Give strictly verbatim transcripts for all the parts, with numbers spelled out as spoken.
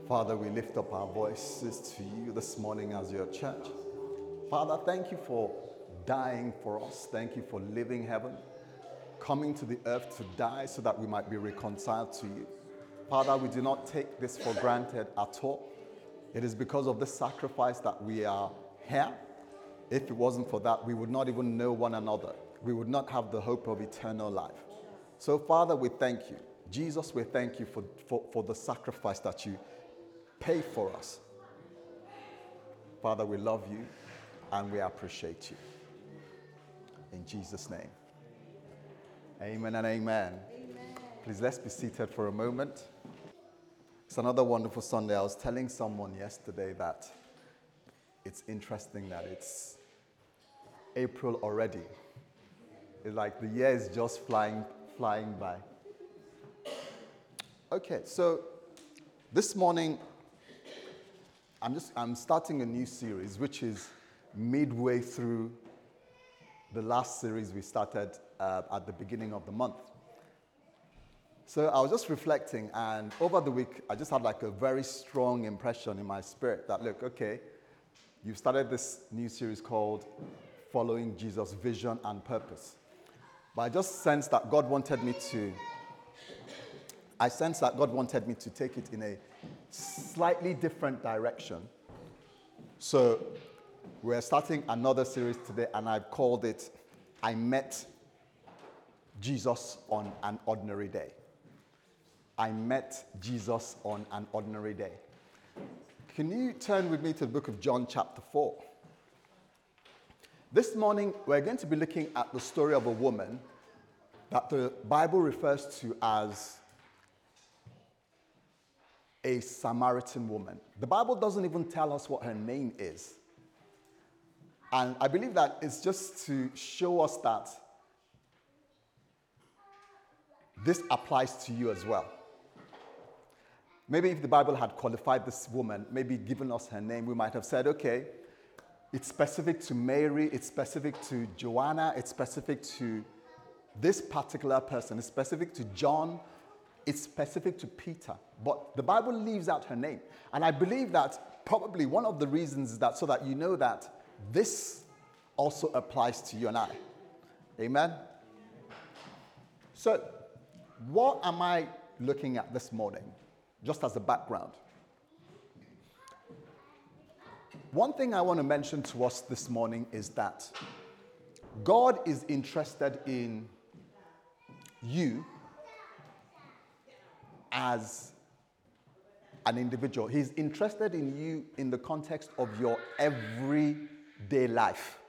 Father, we lift up our voices to you this morning as your church. Father, thank you for dying for us. Thank you for living heaven, coming to the earth to die so that we might be reconciled to you. Father, we do not take this for granted at all. It is because of this sacrifice that we are here. If it wasn't for that, we would not even know one another. We would not have the hope of eternal life. So, Father, we thank you. Jesus, we thank you for, for, for the sacrifice that you pay for us. Father, we love you and we appreciate you. In Jesus' name. Amen and amen. Amen. Please let's be seated for a moment. It's another wonderful Sunday. I was telling someone yesterday that it's interesting that it's April already. It's like the year is just flying, flying by. Okay, so this morning, I'm just I'm starting a new series, which is midway through the last series we started uh, at the beginning of the month. So I was just reflecting, and over the week, I just had like a very strong impression in my spirit that, look, okay, you've started this new series called Following Jesus' Vision and Purpose. But I just sensed that God wanted me to, I sensed that God wanted me to take it in a slightly different direction. So we're starting another series today, and I've called it, I Met Jesus on an Ordinary Day. I met Jesus on an ordinary day. Can you turn with me to the book of John chapter four? This morning, we're going to be looking at the story of a woman that the Bible refers to as a Samaritan woman. The Bible doesn't even tell us what her name is. And I believe that it's just to show us that this applies to you as well. Maybe if the Bible had qualified this woman, maybe given us her name, we might have said, okay, it's specific to Mary, it's specific to Joanna, it's specific to this particular person, it's specific to John, it's specific to Peter. But the Bible leaves out her name. And I believe that probably one of the reasons is that so that you know that this also applies to you and I. Amen? So, what am I looking at this morning? Just as a background. One thing I want to mention to us this morning is that God is interested in you as an individual. He's interested in you in the context of your everyday life.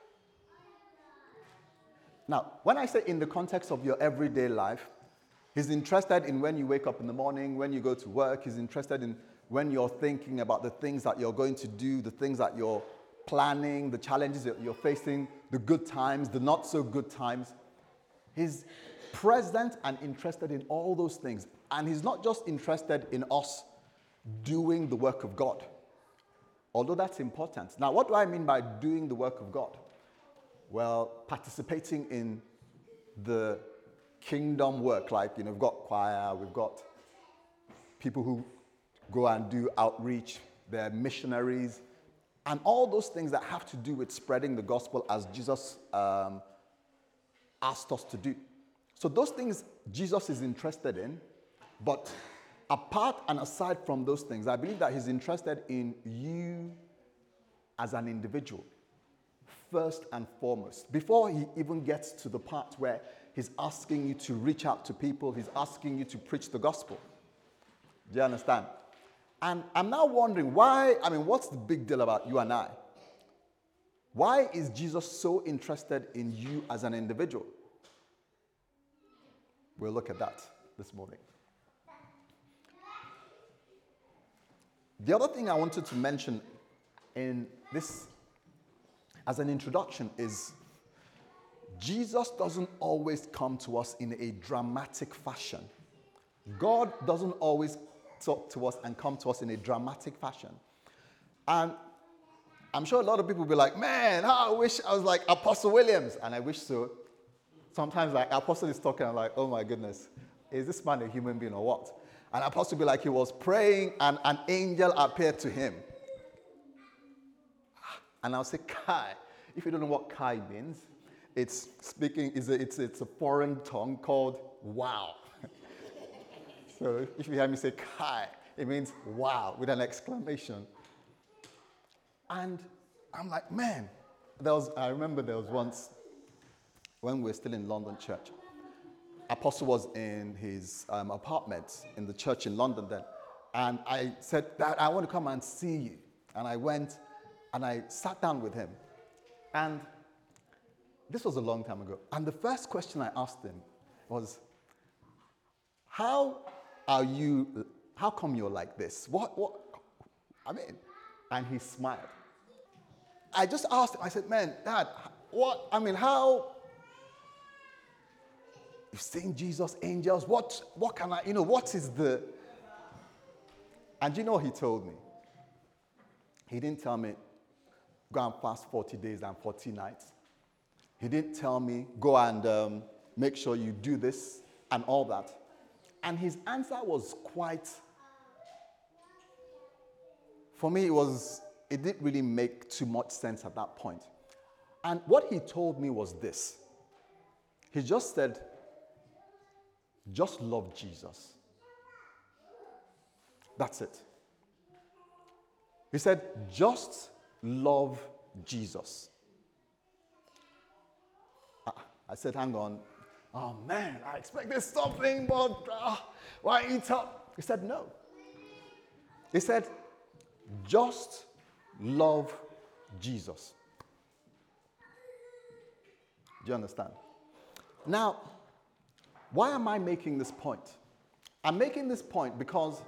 Now, when I say in the context of your everyday life, He's interested in when you wake up in the morning, when you go to work. He's interested in when you're thinking about the things that you're going to do, the things that you're planning, the challenges that you're facing, the good times, the not so good times. He's present and interested in all those things. And he's not just interested in us doing the work of God, although that's important. Now, what do I mean by doing the work of God? Well, participating in the kingdom work, like, you know, we've got choir, we've got people who go and do outreach, they're missionaries, and all those things that have to do with spreading the gospel as Jesus um, asked us to do. So those things Jesus is interested in, but apart and aside from those things, I believe that he's interested in you as an individual, first and foremost. Before he even gets to the part where he's asking you to reach out to people, he's asking you to preach the gospel. Do you understand? And I'm now wondering why, I mean, what's the big deal about you and I? Why is Jesus so interested in you as an individual? We'll look at that this morning. The other thing I wanted to mention in this as an introduction is Jesus doesn't always come to us in a dramatic fashion. God doesn't always talk to us and come to us in a dramatic fashion. And I'm sure a lot of people will be like, man, how I wish I was like Apostle Williams. And I wish so. Sometimes like Apostle is talking, I'm like, oh my goodness, is this man a human being or what? And Apostle be like, he was praying and an angel appeared to him. And I'll say, Kai. If you don't know what Kai means, it's speaking, it's a, it's, it's a foreign tongue called wow. So if you hear me say Kai, it means wow with an exclamation. And I'm like, man, there was, I remember there was once when we were still in London church. Apostle was in his um, apartment in the church in London then. And I said, Dad, I want to come and see you. And I went and I sat down with him. And this was a long time ago. And the first question I asked him was, how are you, how come you're like this? What, what, I mean, and he smiled. I just asked him, I said, man, Dad, what, I mean, how, you've seen Jesus, angels, what, what can I, you know, what is the, and you know what he told me? He didn't tell me, go and fast forty days and forty nights. He didn't tell me, go and um, make sure you do this and all that. And his answer was quite, for me, it was, it didn't really make too much sense at that point. And what he told me was this. He just said, just love Jesus. That's it. He said, just love Jesus. I said, hang on. Oh man, I expected something, but uh, why eat up? He said, no. He said, just love Jesus. Do you understand? Now, why am I making this point? I'm making this point because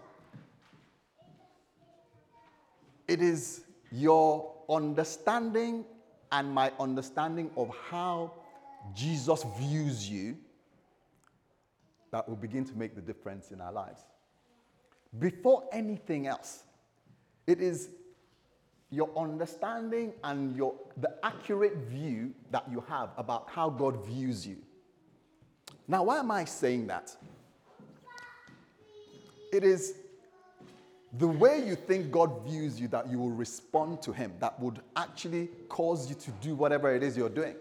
it is your understanding and my understanding of how Jesus views you that will begin to make the difference in our lives. Before anything else, it is your understanding and your the accurate view that you have about how God views you. Now, why am I saying that? It is the way you think God views you that you will respond to him that would actually cause you to do whatever it is you're doing.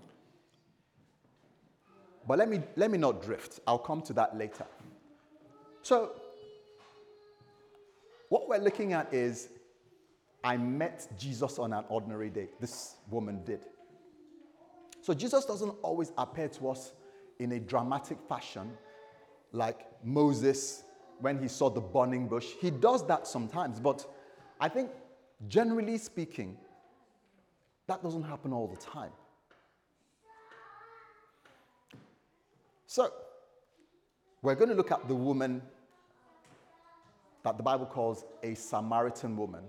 But let me, let me not drift. I'll come to that later. So, what we're looking at is, I met Jesus on an ordinary day. This woman did. So Jesus doesn't always appear to us in a dramatic fashion like Moses when he saw the burning bush. He does that sometimes, but I think generally speaking, that doesn't happen all the time. So, we're going to look at the woman that the Bible calls a Samaritan woman.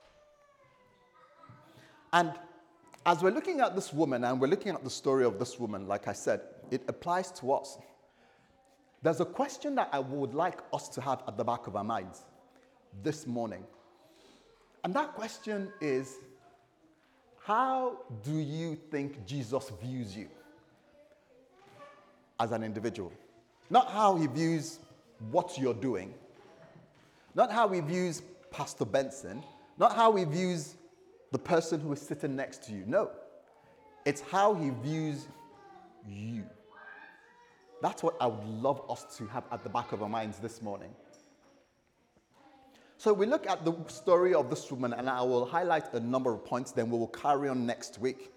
And as we're looking at this woman, and we're looking at the story of this woman, like I said, it applies to us. There's a question that I would like us to have at the back of our minds this morning. And that question is, how do you think Jesus views you as an individual? Not how he views what you're doing, not how he views Pastor Benson, not how he views the person who is sitting next to you. No, it's how he views you. That's what I would love us to have at the back of our minds this morning. So we look at the story of this woman, and I will highlight a number of points, then we will carry on next week.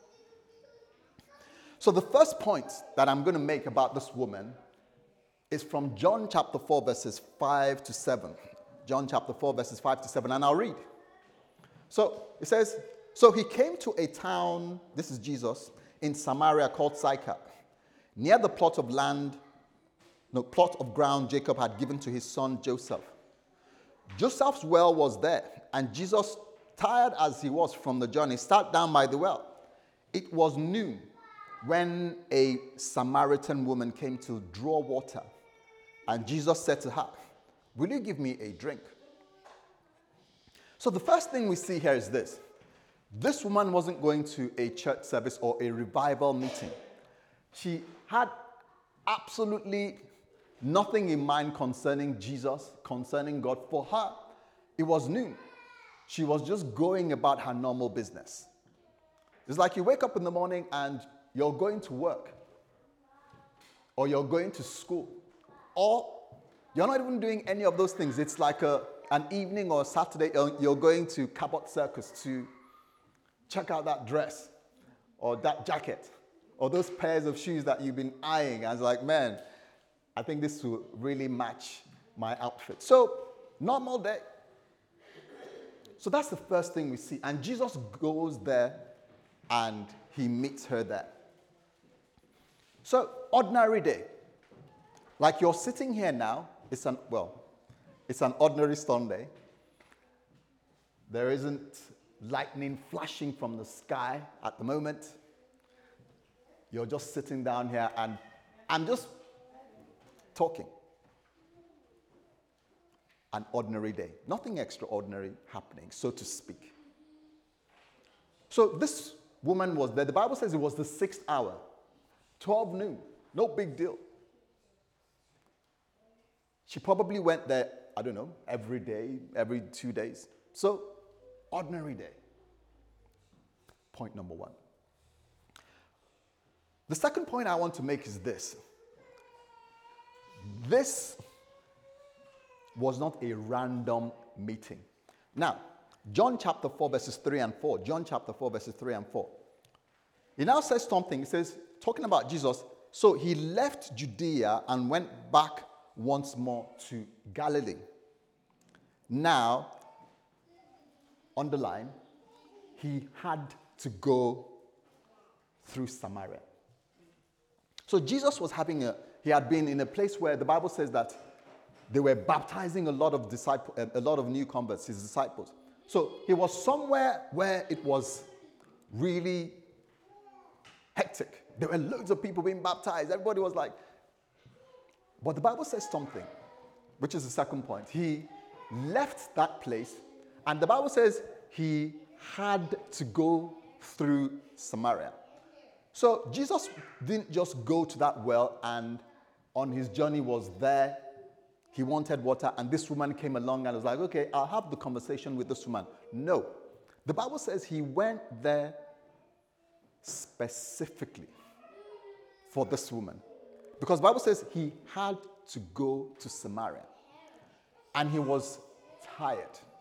So the first point that I'm going to make about this woman is from John chapter four, verses five to seven. John chapter four, verses five to seven, and I'll read. So it says, so he came to a town, this is Jesus, in Samaria called Sychar, near the plot of land, no, plot of ground Jacob had given to his son Joseph. Joseph's well was there, and Jesus, tired as he was from the journey, sat down by the well. It was noon when a Samaritan woman came to draw water, and Jesus said to her, will you give me a drink? So the first thing we see here is this. This woman wasn't going to a church service or a revival meeting. She had absolutely nothing in mind concerning Jesus, concerning God. For her, it was noon. She was just going about her normal business. It's like you wake up in the morning and you're going to work, or you're going to school, or you're not even doing any of those things. It's like a, an evening or Saturday, you're going to Cabot Circus to check out that dress or that jacket or those pairs of shoes that you've been eyeing. I was like, man, I think this will really match my outfit. So, normal day. So that's the first thing we see. And Jesus goes there and he meets her there. So, ordinary day. Like you're sitting here now, it's an, well, it's an ordinary Sunday. There isn't lightning flashing from the sky at the moment. You're just sitting down here and I'm just talking. An ordinary day. Nothing extraordinary happening, so to speak. So this woman was there. The Bible says it was the sixth hour, twelve noon. No big deal. She probably went there, I don't know, every day, every two days. So, ordinary day. Point number one. The second point I want to make is this. This was not a random meeting. Now, John chapter four, verses three and four. John chapter four, verses three and four. He now says something. He says, talking about Jesus, so he left Judea and went back once more to Galilee. Now, underline, he had to go through Samaria. So Jesus was having a, he had been in a place where the Bible says that they were baptizing a lot of disciples, a lot of new converts, his disciples. So he was somewhere where it was really hectic. There were loads of people being baptized. Everybody was like, but the Bible says something, which is the second point. He left that place, and the Bible says he had to go through Samaria. So Jesus didn't just go to that well and on his journey was there. He wanted water, and this woman came along and was like, okay, I'll have the conversation with this woman. No. The Bible says he went there specifically for this woman. Because the Bible says he had to go to Samaria. And he was tired.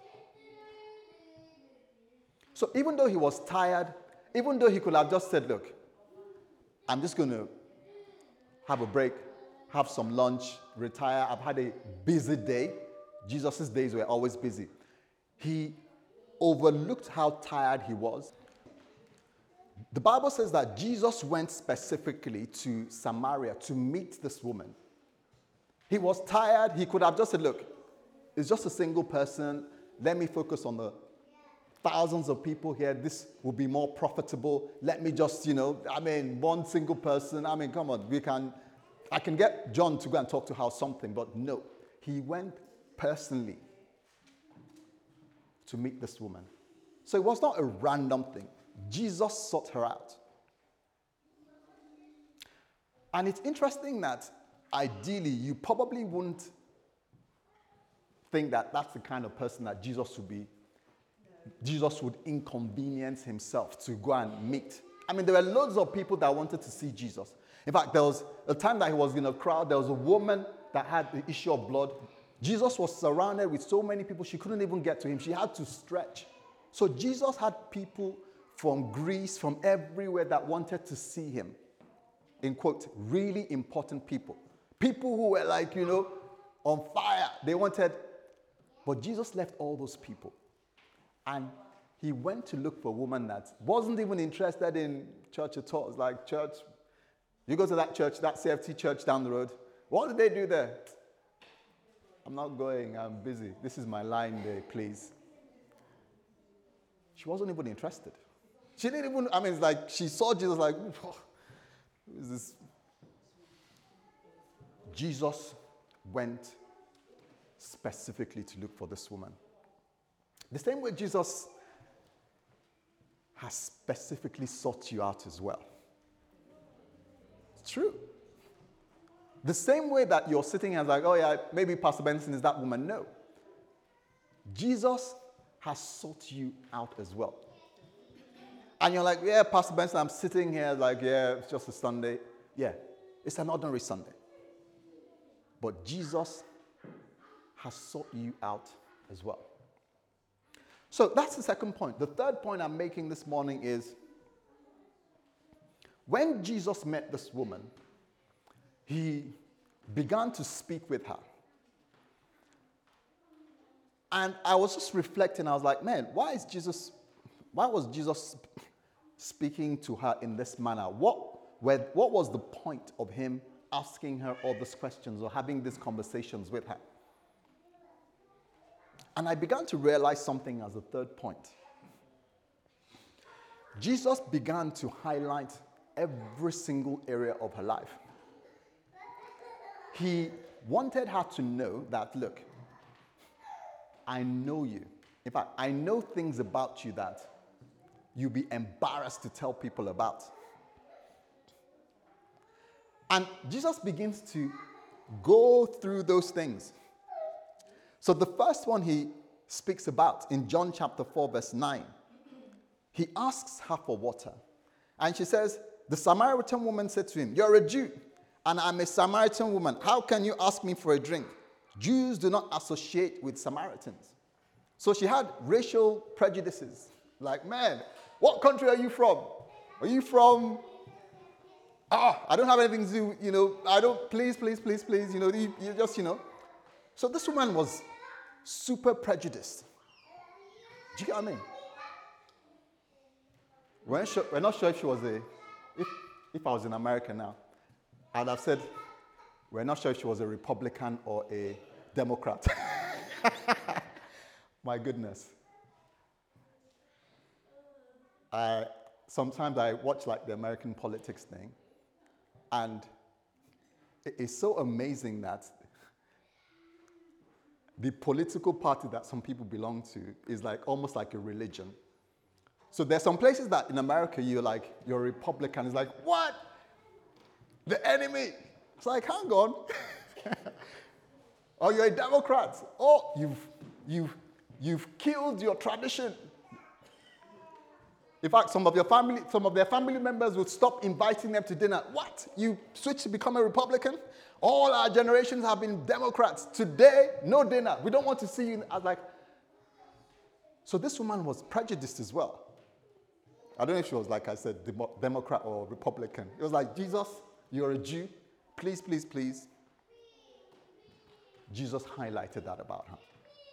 So even though he was tired, even though he could have just said, look, I'm just going to have a break, have some lunch, retire. I've had a busy day. Jesus' days were always busy. He overlooked how tired he was. The Bible says that Jesus went specifically to Samaria to meet this woman. He was tired. He could have just said, look, it's just a single person. Let me focus on the thousands of people here. This will be more profitable. Let me just, you know, I mean, one single person. I mean, come on, we can, I can get John to go and talk to her something, but no. He went personally to meet this woman. So it was not a random thing. Jesus sought her out. And it's interesting that ideally you probably wouldn't think that that's the kind of person that Jesus would be. Jesus would inconvenience himself to go and meet. I mean, there were loads of people that wanted to see Jesus. In fact, there was a time that he was in a crowd. There was a woman that had the issue of blood. Jesus was surrounded with so many people, she couldn't even get to him. She had to stretch. So Jesus had people from Greece, from everywhere that wanted to see him. In quote, really important people. People who were like, you know, on fire. They wanted, but Jesus left all those people. And he went to look for a woman that wasn't even interested in church at all. It's like, church, you go to that church, that C F T church down the road. What did they do there? I'm not going, I'm busy. This is my line day, please. She wasn't even interested. She didn't even, I mean, it's like, she saw Jesus like, oh, who is this? Jesus went specifically to look for this woman. The same way Jesus has specifically sought you out as well. It's true. The same way that you're sitting here like, oh yeah, maybe Pastor Benson is that woman. No. Jesus has sought you out as well. And you're like, yeah, Pastor Benson, I'm sitting here like, yeah, it's just a Sunday. Yeah, it's an ordinary Sunday. But Jesus has sought you out as well. So that's the second point. The third point I'm making this morning is, when Jesus met this woman, he began to speak with her. And I was just reflecting, I was like, man, why is Jesus, why was Jesus speaking to her in this manner? What, where, what was the point of him asking her all these questions or having these conversations with her? And I began to realize something as a third point. Jesus began to highlight every single area of her life. He wanted her to know that, look, I know you. In fact, I know things about you that you'll be embarrassed to tell people about. And Jesus begins to go through those things. So the first one he speaks about in John chapter four, verse nine, he asks her for water. And she says, the Samaritan woman said to him, you're a Jew, and I'm a Samaritan woman. How can you ask me for a drink? Jews do not associate with Samaritans. So she had racial prejudices. Like, man, what country are you from? Are you from... Ah, I don't have anything to do, you know, I don't, please, please, please, please, you know, you, you just, you know. So this woman was super prejudiced. Do you get what I mean? We're not sure, we're not sure if she was a, if, if I was in America now, I'd have said, we're not sure if she was a Republican or a Democrat. My goodness. I, sometimes I watch like the American politics thing, and it's so amazing that the political party that some people belong to is like almost like a religion. So there's some places that in America you're like, you're a Republican. It's like, what? The enemy. It's like, hang on. Or you're a Democrat. Oh, you've, you've, you've killed your tradition. In fact, some of your family, some of their family members would stop inviting them to dinner. What? You switch to become a Republican? All our generations have been Democrats. Today, no dinner. We don't want to see you. I was like, so this woman was prejudiced as well. I don't know if she was, like I said, Democrat or Republican. It was like, Jesus, you're a Jew. Please, please, please. Jesus highlighted that about her.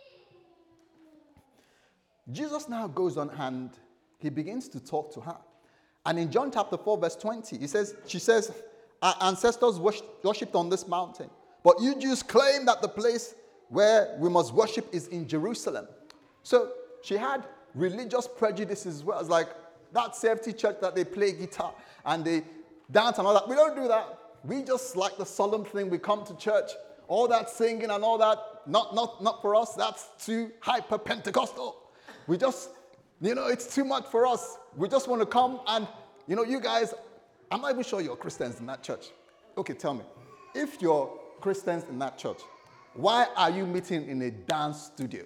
Jesus now goes on and he begins to talk to her. And in John chapter four, verse twenty, he says, she says, our ancestors worshipped on this mountain, but you Jews claim that the place where we must worship is in Jerusalem. So she had religious prejudices as well. It's like that safety church that they play guitar and they dance and all that. We don't do that. We just like the solemn thing. We come to church. All that singing and all that, not, not, not for us. That's too hyper-Pentecostal. We just... You know, it's too much for us. We just want to come and, you know, you guys, I'm not even sure you're Christians in that church. Okay, tell me. If you're Christians in that church, why are you meeting in a dance studio?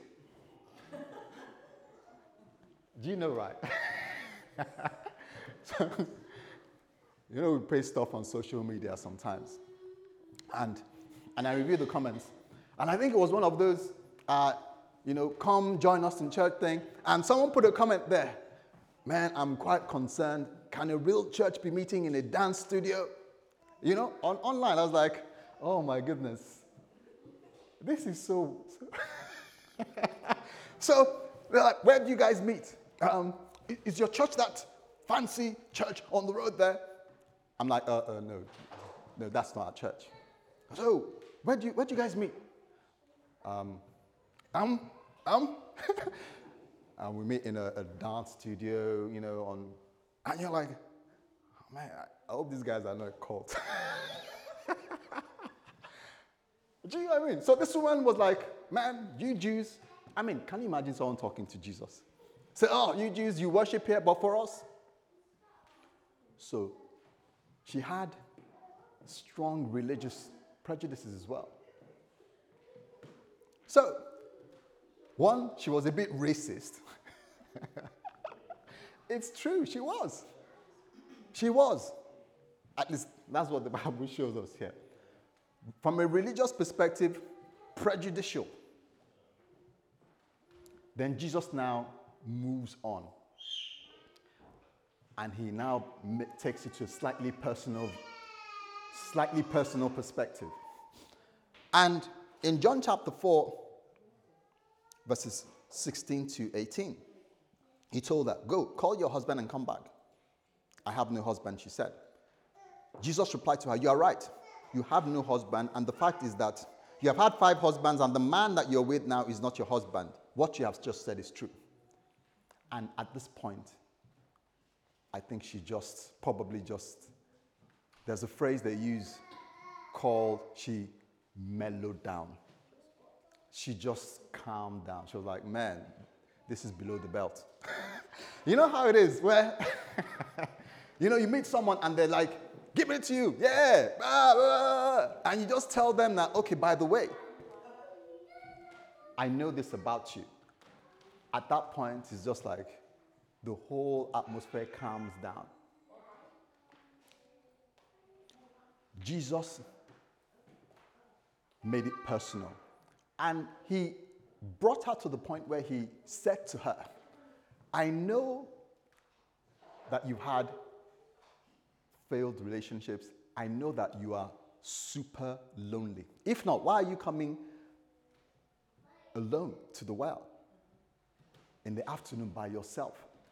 Do you know, right? So, you know, we post stuff on social media sometimes. And, and I review the comments. And I think it was one of those... Uh, you know, come join us in church thing. And someone put a comment there. Man, I'm quite concerned. Can a real church be meeting in a dance studio? You know, on online. I was like, oh my goodness. This is so... So, so they're like, where do you guys meet? Um, is your church that fancy church on the road there? I'm like, uh, uh, no. No, that's not our church. So, where do you, where do you guys meet? Um, um, Um, and we meet in a, a dance studio, you know, on, and you're like, oh, man, I hope these guys are not a cult. Do you know what I mean? So this woman was like, man, you Jews, I mean, can you imagine someone talking to Jesus? Say, oh, you Jews, you worship here, but for us? So she had strong religious prejudices as well. So, one, she was a bit racist. It's true, she was. She was. At least that's what the Bible shows us here. From a religious perspective, prejudicial. Then Jesus now moves on. And he now takes it to a slightly personal, slightly personal perspective. And in John chapter four, verses sixteen to eighteen, he told her, go, call your husband and come back. I have no husband, she said. Jesus replied to her, you are right. You have no husband, and the fact is that you have had five husbands, and the man that you're with now is not your husband. What you have just said is true. And at this point, I think she just, probably just, there's a phrase they use called, she mellowed down. She just calmed down. She was like, man, this is below the belt. You know how it is, where, you know, you meet someone and they're like, give it to you, yeah, blah, blah. And you just tell them that, okay, by the way, I know this about you. At that point, it's just like the whole atmosphere calms down. Jesus made it personal. And he brought her to the point where he said to her, I know that you've had failed relationships. I know that you are super lonely. If not, why are you coming alone to the well in the afternoon by yourself?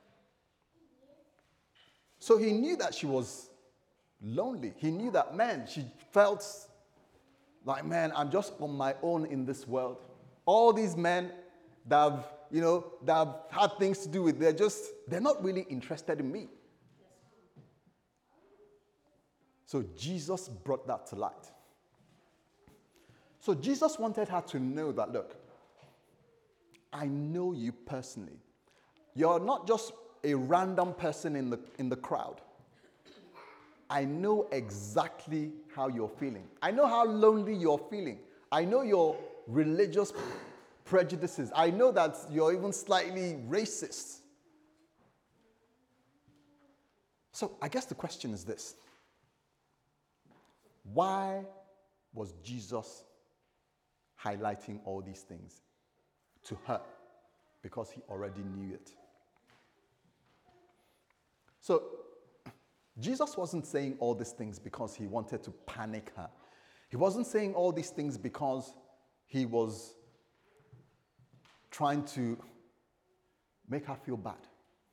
So he knew that she was lonely. He knew that, man, she felt like, man, I'm just on my own in this world. All these men that have, you know, that have had things to do with, they're just, they're not really interested in me. So Jesus brought that to light. So Jesus wanted her to know that, look, I know you personally. You're not just a random person in the, in the crowd. I know exactly how you're feeling. I know how lonely you're feeling. I know your religious prejudices. I know that you're even slightly racist. So I guess the question is this. Why was Jesus highlighting all these things to her? Because he already knew it. So Jesus wasn't saying all these things because he wanted to panic her. He wasn't saying all these things because he was trying to make her feel bad.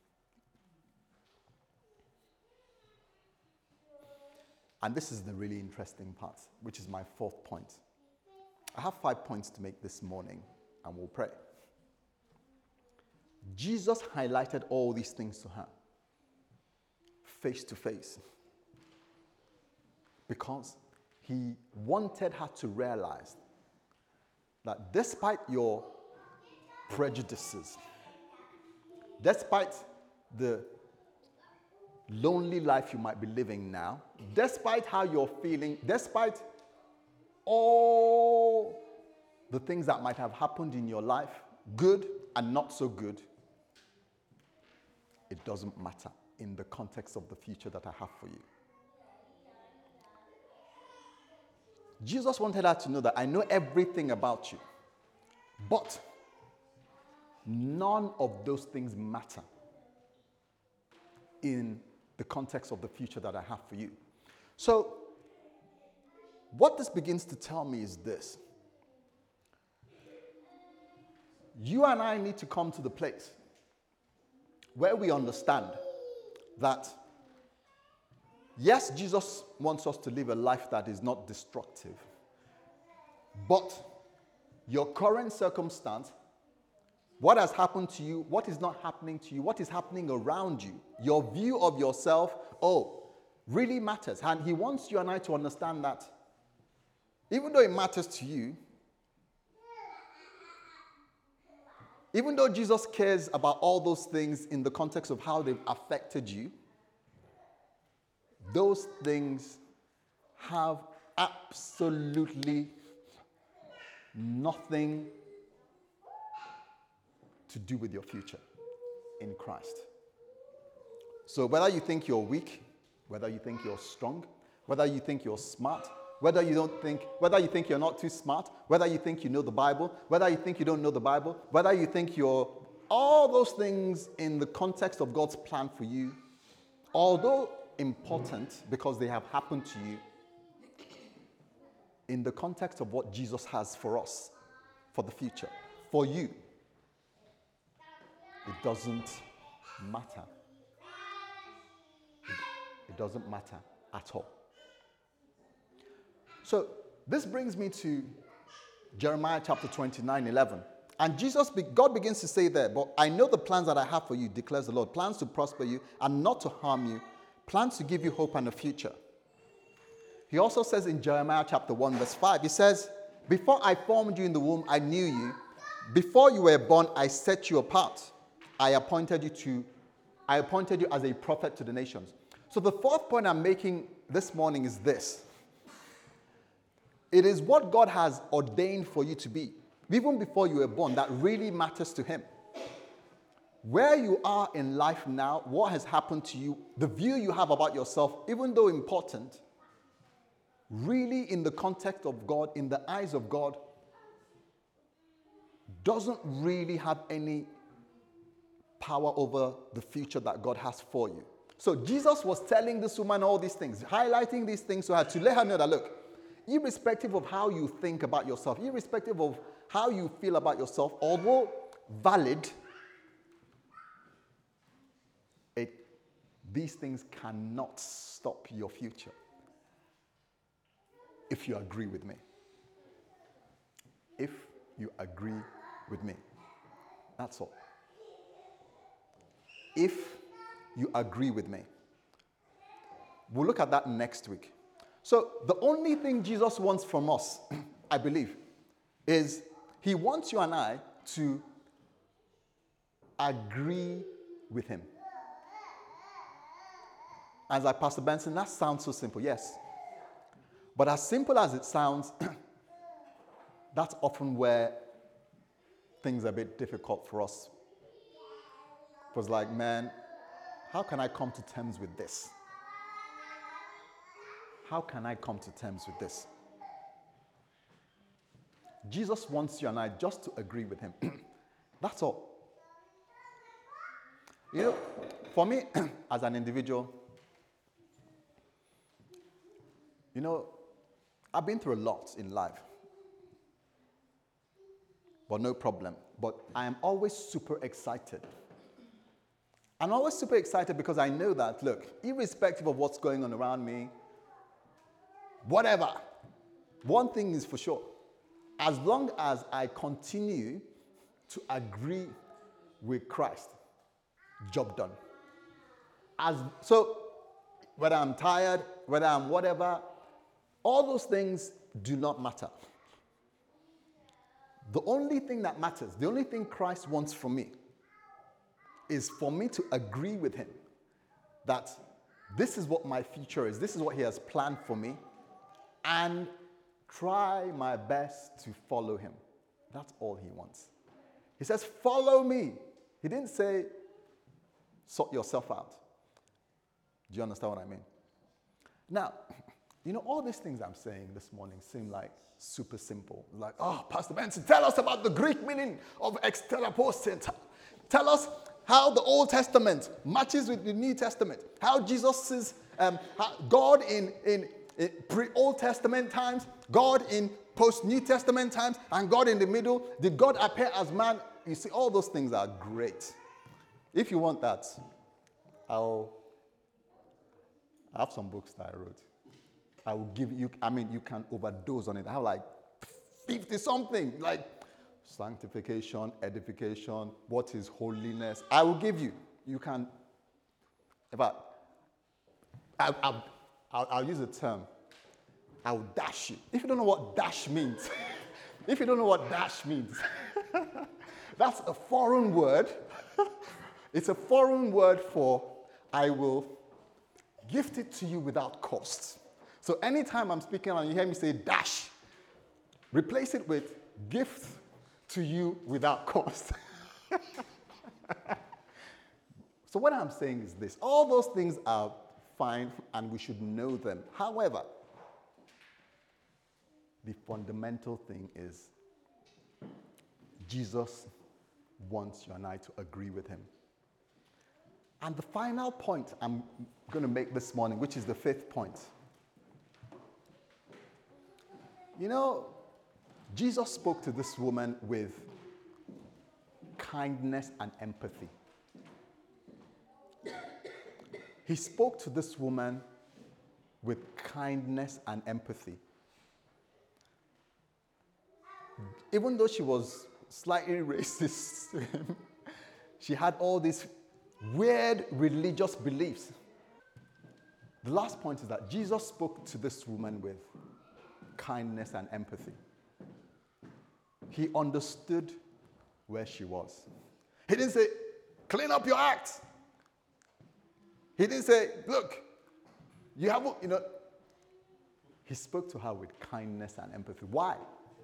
And this is the really interesting part, which is my fourth point. I have five points to make this morning, and we'll pray. Jesus highlighted all these things to her, face to face, because he wanted her to realize that despite your prejudices, despite the lonely life you might be living now, despite how you're feeling, despite all the things that might have happened in your life, good and not so good, it doesn't matter in the context of the future that I have for you. Jesus wanted her to know that I know everything about you, but none of those things matter in the context of the future that I have for you. So, what this begins to tell me is this. You and I need to come to the place where we understand that, yes, Jesus wants us to live a life that is not destructive, but your current circumstance, what has happened to you, what is not happening to you, what is happening around you, your view of yourself, oh, really matters. And he wants you and I to understand that even though it matters to you, even though Jesus cares about all those things in the context of how they've affected you, those things have absolutely nothing to do with your future in Christ. So whether you think you're weak, whether you think you're strong, whether you think you're smart, whether you don't think, whether you think you're not too smart, whether you think you know the Bible, whether you think you don't know the Bible, whether you think you're all those things in the context of God's plan for you, although important because they have happened to you, in the context of what Jesus has for us, for the future, for you, it doesn't matter. It doesn't matter at all. So this brings me to Jeremiah chapter twenty-nine, eleven. And Jesus, God begins to say there, but I know the plans that I have for you, declares the Lord. Plans to prosper you and not to harm you. Plans to give you hope and a future. He also says in Jeremiah chapter one, verse five, he says, before I formed you in the womb, I knew you. Before you were born, I set you apart. I appointed you to, I appointed you as a prophet to the nations. So the fourth point I'm making this morning is this. It is what God has ordained for you to be, even before you were born, that really matters to him. Where you are in life now, what has happened to you, the view you have about yourself, even though important, really in the context of God, in the eyes of God, doesn't really have any power over the future that God has for you. So Jesus was telling this woman all these things, highlighting these things to her, to let her know that, look, irrespective of how you think about yourself, irrespective of how you feel about yourself, although valid, it, these things cannot stop your future if you agree with me. If you agree with me. That's all. If you agree with me. We'll look at that next week. So the only thing Jesus wants from us, I believe, is he wants you and I to agree with him. As like Pastor Benson, that sounds so simple, yes. But as simple as it sounds, that's often where things are a bit difficult for us. It was like, man, how can I come to terms with this? How can I come to terms with this? Jesus wants you and I just to agree with him. That's all. You know, for me, as an individual, you know, I've been through a lot in life. But no problem. But I am always super excited. I'm always super excited because I know that, look, irrespective of what's going on around me, whatever, one thing is for sure. As long as I continue to agree with Christ, job done. As so, whether I'm tired, whether I'm whatever, all those things do not matter. The only thing that matters, the only thing Christ wants from me, is for me to agree with him that this is what my future is, this is what he has planned for me, and try my best to follow him. That's all he wants. He says, follow me. He didn't say, sort yourself out. Do you understand what I mean? Now, you know, all these things I'm saying this morning seem like super simple. Like, oh, Pastor Benson, tell us about the Greek meaning of exterapostate. Tell us how the Old Testament matches with the New Testament. How Jesus is, um, how God in, in, in pre-Old Testament times, God in post-New Testament times, and God in the middle. Did God appear as man? You see, all those things are great. If you want that, I'll I have some books that I wrote. I will give you, I mean, you can overdose on it. I have like fifty something, like sanctification, edification, what is holiness. I will give you. You can, in fact, I, I, I'll, I'll use a term. I will dash you. If you don't know what dash means, if you don't know what dash means, that's a foreign word. It's a foreign word for I will gift it to you without cost. So anytime I'm speaking and you hear me say dash, replace it with gift to you without cost. So what I'm saying is this. All those things are fine and we should know them. However, the fundamental thing is Jesus wants you and I to agree with him. And the final point I'm going to make this morning, which is the fifth point. You know, Jesus spoke to this woman with kindness and empathy. He spoke to this woman with kindness and empathy. Even though she was slightly racist to him, she had all these weird religious beliefs. The last point is that Jesus spoke to this woman with kindness and empathy. He understood where she was. He didn't say, clean up your act. He didn't say, look, you haven't, you know. He spoke to her with kindness and empathy. Why?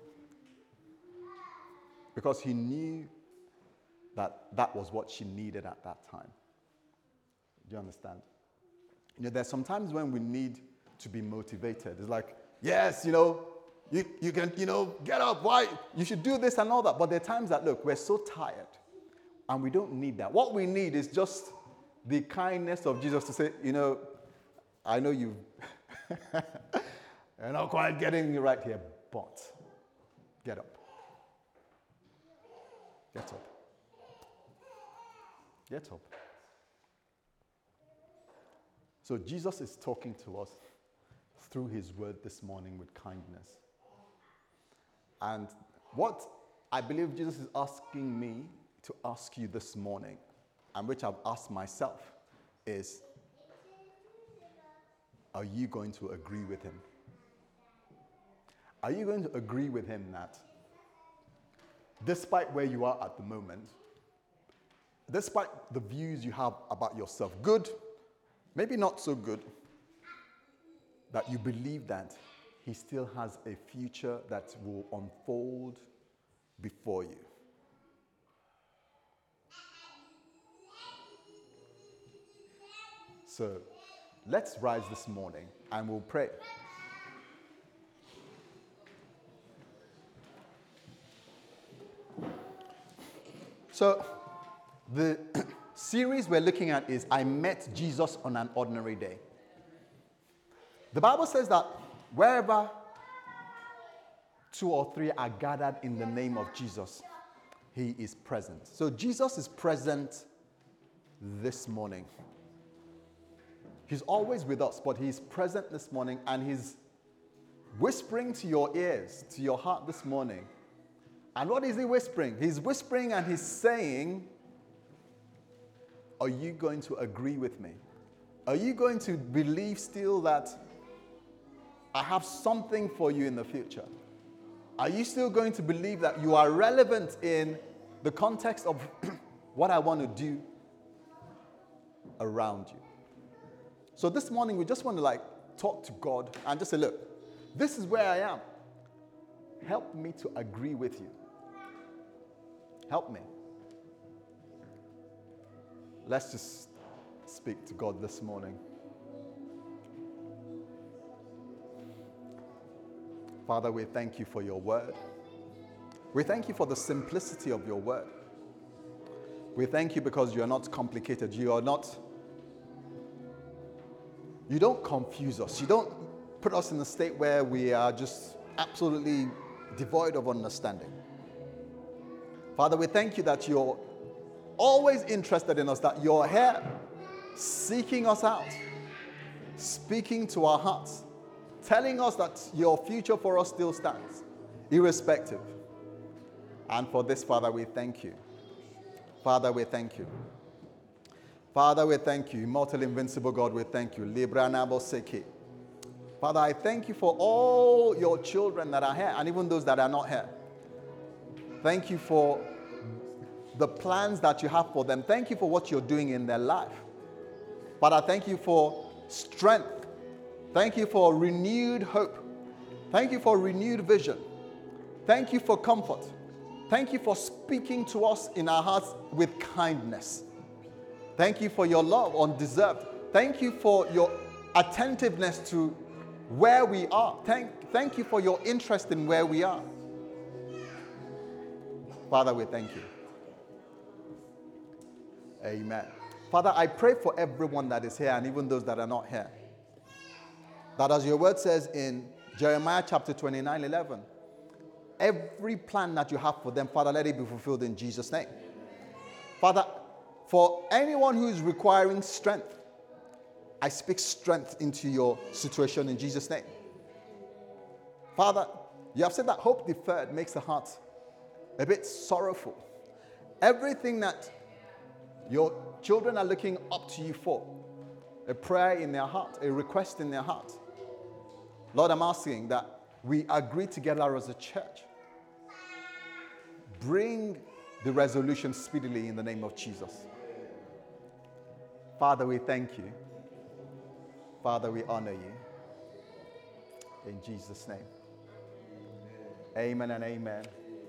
Because he knew that that was what she needed at that time. Do you understand? You know, there's sometimes when we need to be motivated. It's like, yes, you know, you, you can, you know, get up. Why? You should do this and all that. But there are times that, look, we're so tired and we don't need that. What we need is just the kindness of Jesus to say, you know, I know you, you're not quite getting it right here, but get up. Get up. Get up. So Jesus is talking to us through his word this morning with kindness. And what I believe Jesus is asking me to ask you this morning, and which I've asked myself, is, are you going to agree with him? Are you going to agree with him that despite where you are at the moment, despite the views you have about yourself, good, maybe not so good, that you believe that he still has a future that will unfold before you? So let's rise this morning and we'll pray. So the series we're looking at is I Met Jesus on an Ordinary Day. The Bible says that wherever two or three are gathered in the name of Jesus, he is present. So Jesus is present this morning. He's always with us, but he's present this morning and he's whispering to your ears, to your heart this morning. And what is he whispering? He's whispering and he's saying, are you going to agree with me? Are you going to believe still that I have something for you in the future? Are you still going to believe that you are relevant in the context of what I want to do around you? So this morning, we just want to like talk to God and just say, look, this is where I am. Help me to agree with you. Help me. Let's just speak to God this morning. Father, we thank you for your word. We thank you for the simplicity of your word. We thank you because you are not complicated. You are not, you don't confuse us. You don't put us in a state where we are just absolutely devoid of understanding. Father, we thank you that you're always interested in us, that you're here seeking us out, speaking to our hearts, telling us that your future for us still stands, irrespective. And for this, Father, we thank you. Father, we thank you. Father, we thank you. Immortal, invincible God, we thank you. Libra Nabo Seke. Father, I thank you for all your children that are here, and even those that are not here. Thank you for the plans that you have for them. Thank you for what you're doing in their life. But I thank you for strength. Thank you for renewed hope. Thank you for renewed vision. Thank you for comfort. Thank you for speaking to us in our hearts with kindness. Thank you for your love undeserved. Thank you for your attentiveness to where we are. Thank, thank you for your interest in where we are. Father, we thank you. Amen. Father, I pray for everyone that is here and even those that are not here, that as your word says in Jeremiah chapter twenty-nine, eleven, every plan that you have for them, Father, let it be fulfilled in Jesus' name. Father, for anyone who is requiring strength, I speak strength into your situation in Jesus' name. Father, you have said that hope deferred makes the heart a bit sorrowful. Everything that your children are looking up to you for, a prayer in their heart, a request in their heart, Lord, I'm asking that we agree together as a church. Bring the resolution speedily in the name of Jesus. Father, we thank you. Father, we honor you. In Jesus' name. Amen and amen.